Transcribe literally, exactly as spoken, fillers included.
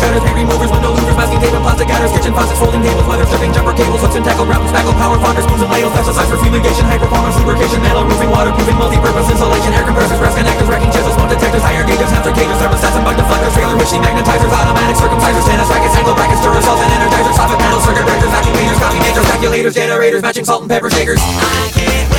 shutters, paint removers, window louvers, masking tape and plastic gutters, kitchen faucets, folding tables, weather stripping, jumper cables, hooks and tackle, grapple, spackle, power fonders, spoons and ladles, pesticides for fumigation, high performance lubrication, metal roofing, waterproofing, multi-purpose insulation, air compressors, brass connectors, wrecking chisels, smoke detectors, higher gauges, hamster cages, thermostats and bug deflectors, trailer hitching, magnetizers, automatic circumcisers, tennis rackets, angle brackets, Duracell and energizers, soffit panels, circuit breakers, vacuum cleaners, coffee makers, calculators, generators, matching salt and pepper shakers. I can't